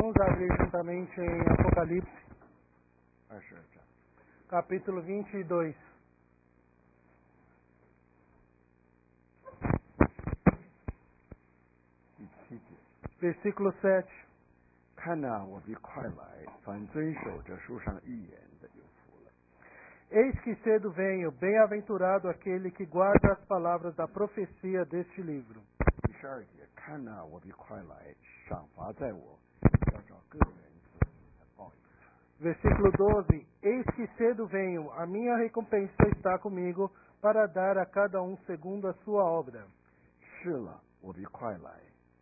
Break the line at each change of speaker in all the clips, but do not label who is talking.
Vamos abrir juntamente em Apocalipse,
22章
capítulo 22.
第7节。
versículo 7.
看哪，我必快来，凡遵守这书上预言的有福了。
Eis que cedo venho, bem-aventurado aquele que guarda as palavras da profecia deste livro.
第12节。看哪，我必快来，赏罚在我，要照个人所行的报应。
Versículo 12. Eis que cedo venho, a minha recompensa está comigo, para dar a cada um segundo a sua obra.
是了，我必快来。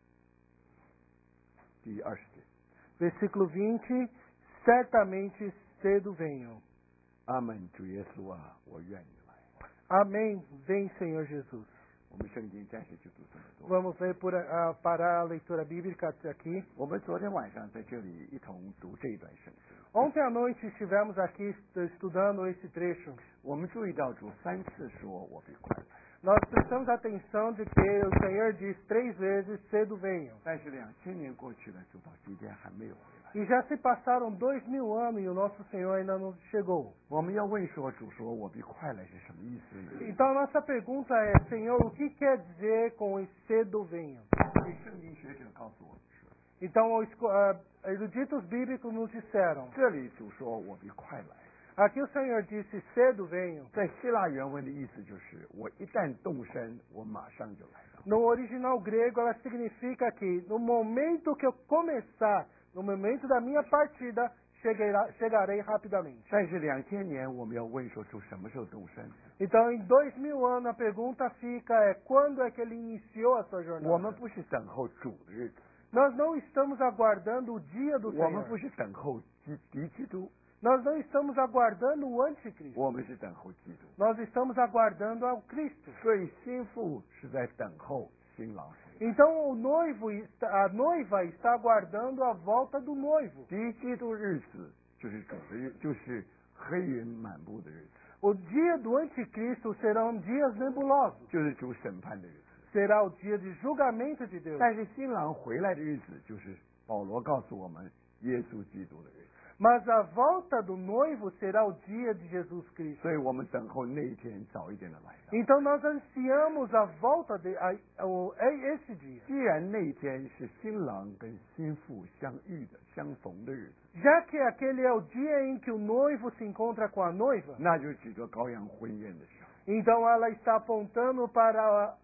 第20节。
Versículo 20. Certamente cedo venho.
阿门，主耶稣啊，我愿你来。
Amém. Vem, Senhor Jesus.
我们圣经暂时就读这么多。
Vamos ver parar a leitura bíblica aqui.
我们昨天晚上在这里一同读这一段圣经。
Ontem à noite estivemos aqui estudando esse trecho.
我们注意到主3次说我必快来，
Nós prestamos atenção de que o Senhor diz 3 vezes, cedo venho.
但是2000年过去了，主到今天还没有回来。
E já se passaram 2000 anos e o nosso Senhor ainda não chegou.
我们要问说，主说我必快来是什么意思呢？
Então a nossa pergunta é, Senhor, o que quer dizer com esse cedo venho?
圣经学者告诉我们说，
Então eruditos bíblicos nos disseram,
这里主说我必快来，
aqui o Senhor disse, cedo venho.
在希腊原文的意思就是我一旦动身，我马上就来到。
No original grego ela significa que no momento que eu começar, no momento da minha partida, chegarei rapidamente.
但是2000年我们要问说，主什么时候动身？
Então, em 2000 anos, a pergunta fica quando é que ele iniciou a sua
我们
jornada?
不是等候主的日子，
Nós não estamos aguardando o dia do
我们
Senhor.
不是等候敌基督，
Nós não estamos aguardando o anticristo.
我们是等候基督。
Nós estamos aguardando ao Cristo.
所以心腹是在等候新郎回来。
Então, a noiva está aguardando a volta do noivo.
敌基督日子就是主的日，就是黑云满布的日子，
O dia do anticristo serão dias nebulosos.
就是主审判的日子。
Será o dia de julgamento de Deus.
但是新郎回来的日子，就是保罗告诉我们耶稣基督的日子。
Mas a volta do noivo será o dia de Jesus Cristo.
所以我们等候那一天早一点的来到。
Então nós ansiamos a volta esse dia.
既然那一天是新郎跟新妇相遇的、相逢的日子，
Já que aquele é o dia em que o noivo se encontra com a noiva,
那就是指着羔羊婚宴的时候。
então ela está apontando para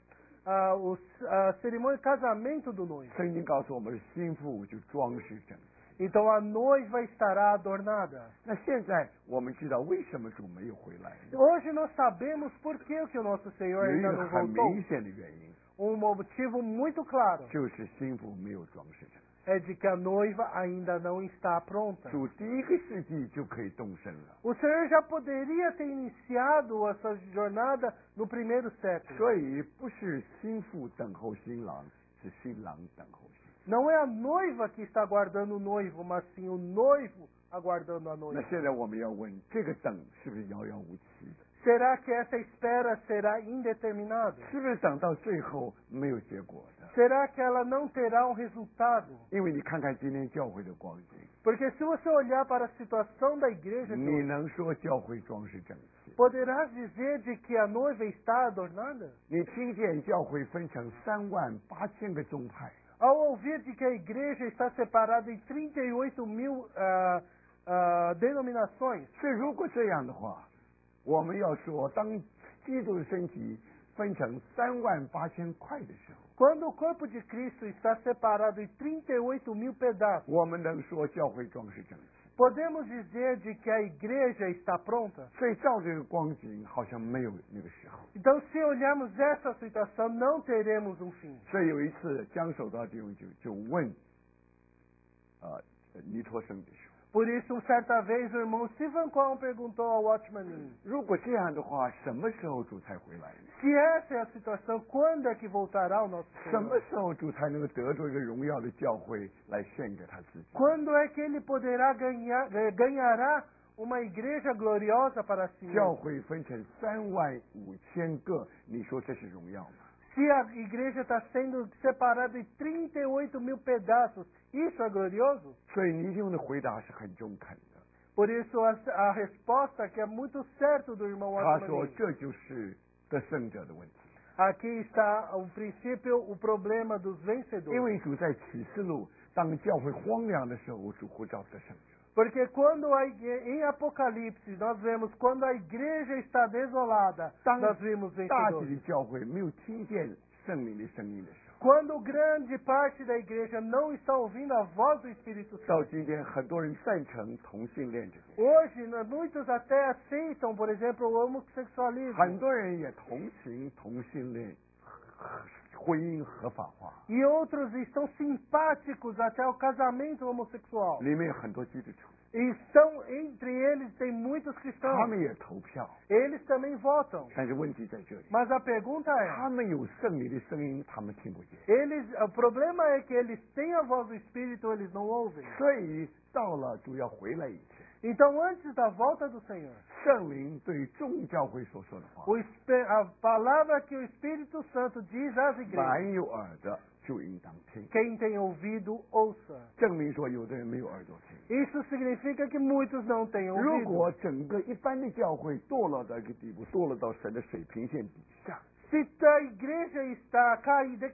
a cerimônia de casamento do noivo.
圣经告诉我们，新妇就装饰整齐。
Então a noiva estará adornada.
那现在我们知道为什么主没有回来呢？
Hoje nós sabemos por que o nosso Senhor
有一
ainda
个
não
很
voltou.
明显的原因，
Motivo muito claro
就是新妇没有装饰整齐。
é de que a noiva ainda não está pronta.
主第1个世纪就可以动身了，
O Senhor já poderia ter iniciado a sua jornada no primeiro século.
所以不是新妇等候新郎，是新郎等候新妇。
Não é a noiva que está aguardando o noivo, mas sim o noivo aguardando a
那
noiva.
现在我们要问，这个等是不是遥遥无期的？
Será que essa espera será indeterminada?
是不是等到最后没有结果的？
Será que ela não terá um resultado?
因为你看看今天教会的光景，
Porque se você olhar para a situação da igreja,
你能说教会装饰整齐？
poderás dizer de que a noiva está adornada?
你听见教会分成38000个宗派，
Ao ouvir de que a igreja está separada em 38 mil denominações,
所以如果这样的话，我们要说，当基督的身体分成38000块的时候，
quando o corpo de Cristo está separado em 38 mil pedaços,
我们能说教会装饰整齐。
podemos dizer de que a igreja está pronta?
所以照这个光景，好像没有那个时候。
Então, se olharmos essa situação, não teremos um fim.
所以有一次，江守道弟兄就问，尼托生的时候，
Por isso, certa vez, o irmão Stephen Kwon perguntou ao Watchman Nee,
如果这样的话，什么时候主才回来呢？
se essa é a situação, quando é que voltará o nosso
什么
Senhor?
时候主才能够得着一个荣耀的教会来献给他自己？
Quando é que ele poderá ganhará uma igreja gloriosa para si
教
mesmo?
会分成35000个，你说这是荣耀吗？
Se a igreja está sendo separada em 38.000 pedaços, isso é glorioso?
所以尼西翁的回答是很中肯的。
Por isso a resposta que é muito certa do irmão
他说
Otto
这就是得胜者的问题。
Aqui está o princípio, o problema dos
因
vencedores.
为主在启示录，当教会荒凉的时候，主呼召得胜者。
Porque quando em Apocalipse nós vemos quando a igreja está desolada,
当
nós vimos
大体
vencedores.
的教会没有听见圣灵的声音的时候，
Quando grande parte da igreja não está ouvindo a voz do Espírito
到
Santo.
今天很多人赞成同性恋这件事，
Hoje, muitos até aceitam, por exemplo, o homossexualismo.
很多人也同情同性恋婚姻合法化，
E outros estão simpáticos até ao casamento homossexual.
里面有很多基督徒，
E entre eles tem muitos
他
cristãos.
们也投票，
Eles também votam.
但是问题在这里，
Mas a pergunta
他
é,
们有圣灵的声音，他们听不见，
o problema é que eles têm a voz do Espírito, eles não ouvem.
所以到了主要回来以前，
Então, antes da volta do Senhor,
圣灵对众教会所说的话，
a palavra que o Espírito Santo diz às igrejas,
凡有耳的就应当听。
quem tem ouvido, ouça.
证明说有的人没有耳朵听。
Isso significa que muitos não têm
如
ouvido.
果整个一般的教会堕落到一个地步，堕落到神的水平线底下，
Se a igreja está caída,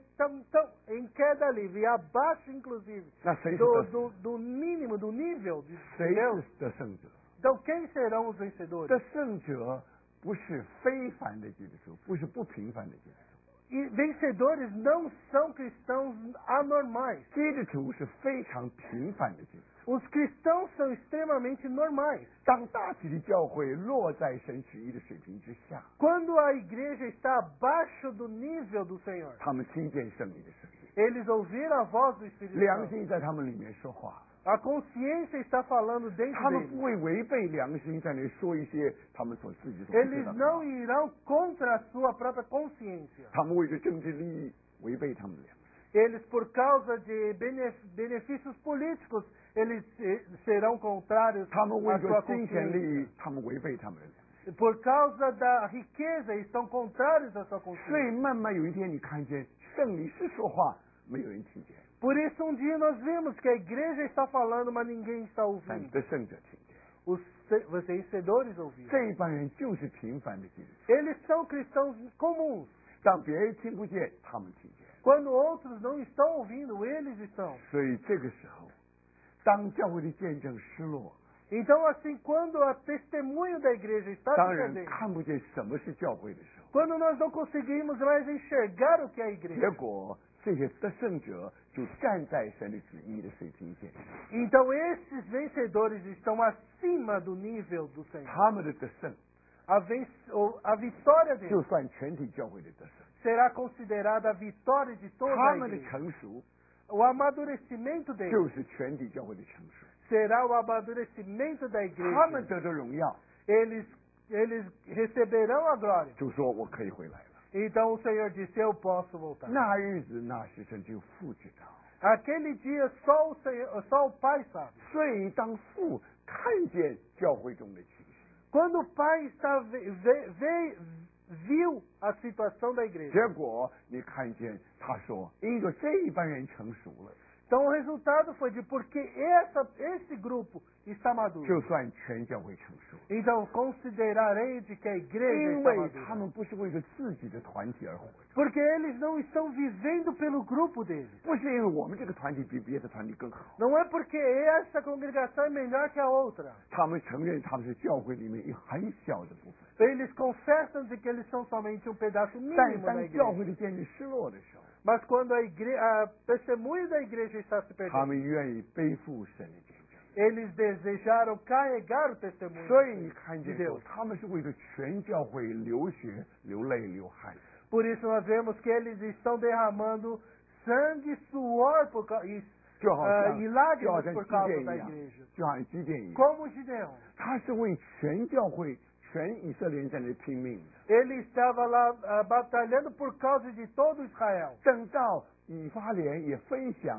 em queda livre, abaixo inclusive
那谁是
do mínimo, do nível de
谁
Deus,
是得胜者？
então quem serão os vencedores?
得胜者不是非凡的基督徒，不是不平凡的基督徒。
E vencedores não são cristãos anormais.
基督徒是非常平凡的基督徒。
Os cristãos são extremamente normais.
当大体的教会落在神旨意的水平之下，
Quando a igreja está abaixo do nível do Senhor,
他们听见圣灵的声音，
eles ouviram a voz do Espírito
良
Santo.
心在他们里面说话，
A consciência está falando
他
dentro
们不
deles.
会违背良心，在那里说一些他们所自己所不知
Eles
道的
não
话。
irão contra a sua própria consciência.
他们为着政治利益违背他们的良心。
Eles, por causa de benefícios políticos, eles serão contrários
他们为
à
着
sua
金钱利
consciência.
益，他们违背他们的良心。
Por causa da riqueza, estão contrários à sua
所以
consciência.
慢慢有一天，你看见圣灵是说话，没有人听见，
Por isso, um dia nós vimos que a igreja está falando, mas ninguém está
但
ouvindo.
得胜者听见。
Os vencedores ouviram.
这一帮人就是平凡的基督徒，
Eles são cristãos comuns.
当别人听不见，他们听见。
Quando outros não estão ouvindo, eles estão.
所以这个时候，当教会的见证失落，
Então, assim, quando o testemunho da igreja está
当
se
人
perdendo,
看不见什么是教会的时候，
quando nós não conseguimos mais enxergar o que é a
结
igreja,
果这些得胜者就站在神的旨意的水平线，
então esses vencedores estão acima do nível do Senhor.
他们的得胜
A vitória
就
deles
算全体教会的得胜，
será considerada a vitória de toda
他
a
们的
igreja.
成熟
O amadurecimento
就
deles
是全体教会的成熟，
será o amadurecimento da
他们
igreja.
得着荣耀，
Eles receberão a glória.
就说我可以回来了。
Então o Senhor disse, eu posso voltar.
那日子那时辰只有父知道，
Aquele dia só o Pai sabe.
所以当父看见教会中的情形，
Quando o Pai viu a situação da igreja,
结果你看见他说，因着这一班人成熟了，
então o resultado foi de porque esse grupo está maduro.
就算全教会成熟，
Então considerarei de que a igreja
因
está
为他
madura.
们不是为了自己的团体而活着，
Porque eles não estão vivendo pelo grupo deles.
不是因为我们这个团体比别的团体更好，
Não é porque essa congregação é melhor que a outra.
他们承认他们是教会里面一很小的部分。
Eles confessam de que eles são somente um pedaço
但
mínimo da
当教
igreja.
会的见证失落的时候，
Mas quando a testemunho da igreja está se
他
perdendo,
们愿意背负神的见证。
eles desejaram carregar o testemunho
所以你看
de
见说，
Deus.
他们是为了全教会流血、流泪、流汗。
Por isso nós vemos que eles estão derramando sangue, suor e
就好像
lágrimas
像
por
基
causa
甸
da
一样
igreja.
就好像基甸一样，
Como Gideão.
他是为全教会、全以色列人在那里拼命的。
Ele estava lá batalhando por causa de todo Israel.
等到以法莲也分享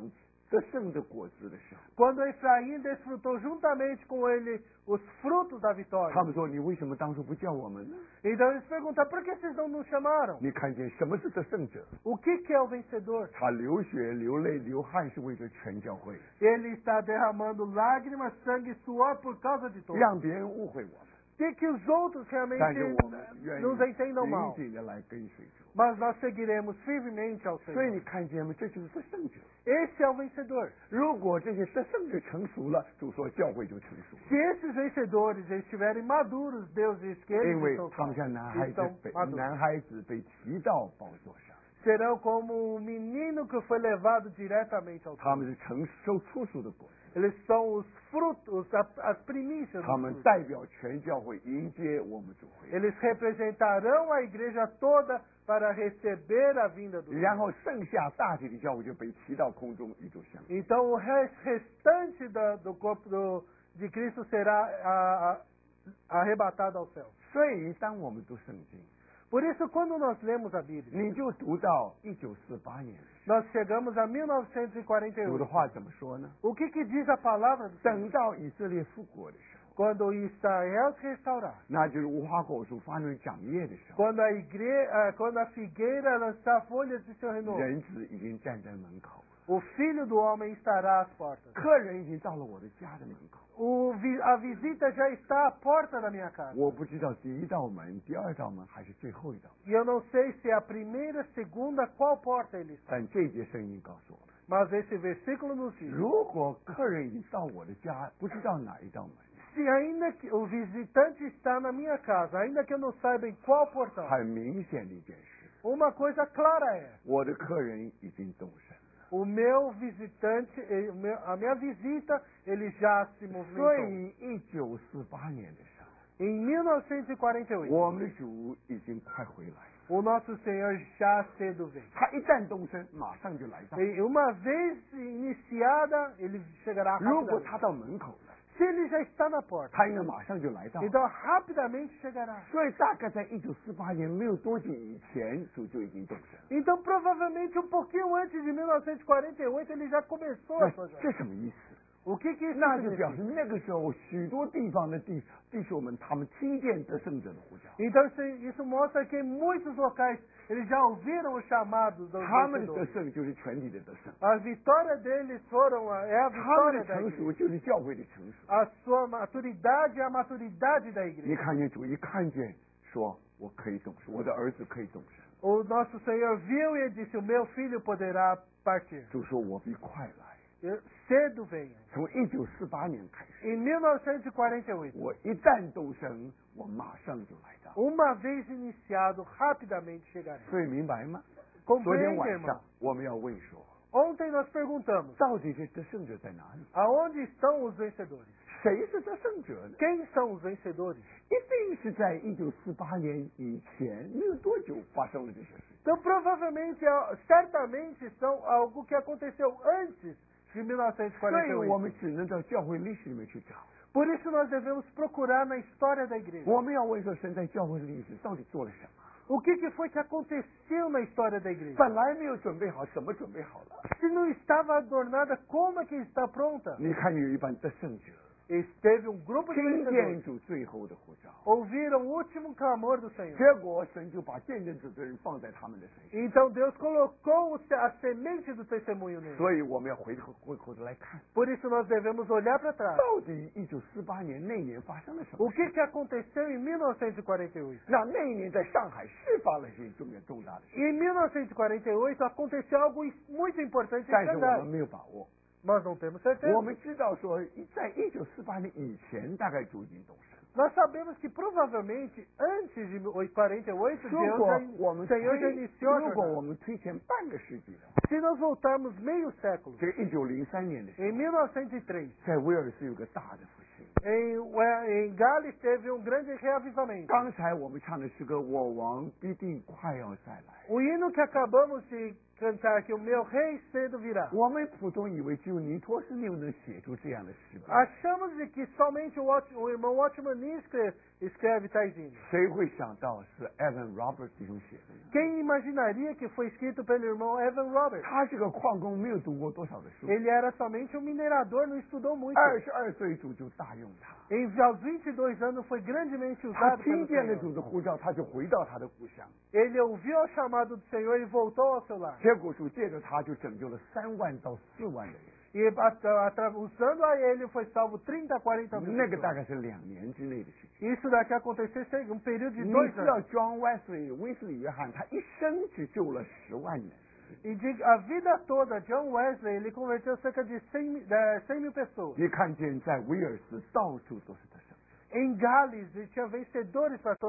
得胜的果子的时候，
quando Efraim desfrutou juntamente com ele os frutos da vitória.
他们说：“你为什么当初不叫我们呢
Então eles perguntam, por que vocês não nos chamaram?？”
你看见什么是得胜者？
O que é o vencedor?
他流血、流泪、流汗是为了全教会，
Ele está derramando lágrimas, sangue e suor por causa de todos.
让别人误会我们，
E que os outros
但
realmente
是我们愿
nos
意
entendam mal.
紧紧的来跟随主。
Mas nós seguiremos firmemente ao
所以
Senhor.
你看见吗？这就是得胜者。
Esse é o vencedor.
如果这些得胜者成熟了，主说教会就成熟了，
Se esses vencedores estiverem maduros, Deus diz que
因
eles
为
estão
他们像男孩
salvos,
子
estão
被
maduros.
男孩子被提到宝座上，
Serão como um menino que foi levado diretamente ao
他
trono.
们是承受出熟的果子，
Eles são os frutos, as primícias
他
dos
们
frutos.
代表全教会迎接我们主会，
Eles representarão a igreja toda para receber a vinda do
然
Senhor.
后剩下大体的教会就被提到空中与主相遇。
Então o restante do corpo de Cristo será arrebatado ao céu.
所以当我们读圣经，
Por isso, quando nós lemos a Bíblia,
你就读到1948年，
nós chegamos a
主的
1948.
话怎么说呢？
O que diz a palavra do Senhor?
等到以色列复国的时候，
Quando Israel se restaurar,
那就是无花果树发嫩长叶的时候，
quando a figueira lançar folhas de seu renovo,
人子已经站在门口了，
o Filho do Homem estará às portas.
客人已经到了我的家的门口。
A visita já está à porta da minha casa.
我不知道第一道门、第二道门还是最后一道门，
E eu não sei se é a primeira, segunda, qual porta ele está.
但这节圣经告诉我们，
Mas esse versículo nos diz:
如果客人已经到我的家，不知道哪一道门，
se ainda que o visitante está na minha casa, ainda que eu não saiba em qual portão,
很明显的一件事，
uma coisa clara é:
我的客人已经动身了。
o meu visitante, a minha visita, ele já se
所
movimentou.
以1948年的时候，
Em 1948,
我们的主已经快回来了。
o nosso Senhor já cedo vem.
他一旦动身，马上就来到。
E uma vez iniciada, ele chegará
如果
rapidamente.
他到门口了，
Se ele já está na porta,
他应该马上就来到。
então rapidamente chegará.
所以大概在1948年没有多久以前，主就已经动身了。
Então, provavelmente, um pouquinho antes de 1948, ele já começou a
那
sua
这
jornada.
什么意思？
O que isso
那就表
significa?
示那个时候许多地方的弟兄们，他们听见得胜者的呼叫，
Então, isso mostra que em muitos locais eles já ouviram o chamado dos
他们的得
vencedores.
胜就是全体的得胜，
A vitória deles é a
他们
vitória
的
da
成熟
igreja.
就是教会的成熟。
A sua maturidade é a maturidade da
你
igreja.
看见主一看见，说我可以动身，我的儿子可以动身。
O nosso Senhor viu e disse: o meu filho poderá partir.
主说我必快来。
Cedo venha.
从1948年开始，
Em 1948,
我一旦动身，我马上就来到。
uma vez iniciado, rapidamente chegará.
所以明白吗？昨天
Compreende,
晚
irmão?
上我们要问说，
Ontem nós perguntamos:
到底这得胜者在哪里？
aonde estão os vencedores?
谁是得胜者呢？
Quem são os vencedores?
一定是在1948年以前没有多久发生了这些事。
Então, provavelmente, certamente são algo que aconteceu antes de
所以我
1948.
们只能到教会历史里面去找。
Por isso, nós devemos procurar na história da igreja.
我们要问说，神在教会的历史到底做了什么？
O que foi que aconteceu na história da igreja?
本来没有准备好，怎么准备好了？
Se não estava adornada, como é que está pronta?
你看有一班得胜者，
Esteve um grupo de
听
vencedores.
见主最后的呼召，
Ouviram o último clamor do Senhor.
结果神就把见证者的人放在他们的身上。
Então Deus colocou a semente do testemunho nele.
所以我们要回头来看，
Por isso nós devemos olhar para trás.
到底1948年那年发生了什么
O？que aconteceu em 1948?
那一年在上海释发了一些重大的事，
Em 1948 aconteceu algo muito importante em
但是我们
Xangai.
没有把握。
Nós não temos certeza.
我们知道说，在1948年以前，大概主已经动身。
Nós sabemos que provavelmente antes de 48,
如果我们
Senhor já iniciou a
如果
jornada.
我们推前半个世纪的话，
Se nós voltarmos meio século,
这个1903年的时
em
候，
1903,
在威尔斯有个大的复兴。
em Gales teve um grande reavivamento.
刚才我们唱的诗歌《我王必定快要再来》，
O hino que acabamos de cantar que o meu rei cedo virá.
我们普通以为只有尼托斯六能写出这样的诗歌，
Achamos de que somente o irmão Watchman escreve tais hinos.
谁会想到是 Evan Roberts 弟兄写的呢？
Quem imaginaria que foi escrito pelo irmão Evan Roberts?
他是个矿工，没有读过多少的书，
Ele era somente um minerador, não estudou muito.
22岁主就大用他。
Aos 22 anos foi grandemente
他
usado
听
pelo
见了
Senhor.
主的呼召，他就回到他的故乡。
Ele ouviu o chamado do Senhor e voltou ao seu lar.
结果主借着他就拯救了3万到4万的人，
E usando a ele foi salvo 30, 40 mil
那个
pessoas.
大概是2年之内的事情。
Isso daqui aconteceu em um período de
你
2
知道
anos.
John Wesley 威斯理约翰，他一生只救了10万人。
E a vida toda, John Wesley, ele converteu cerca de 100 mil pessoas.
你看见在威尔斯到处都是得胜。
Em Gales, ele tinha vencedores para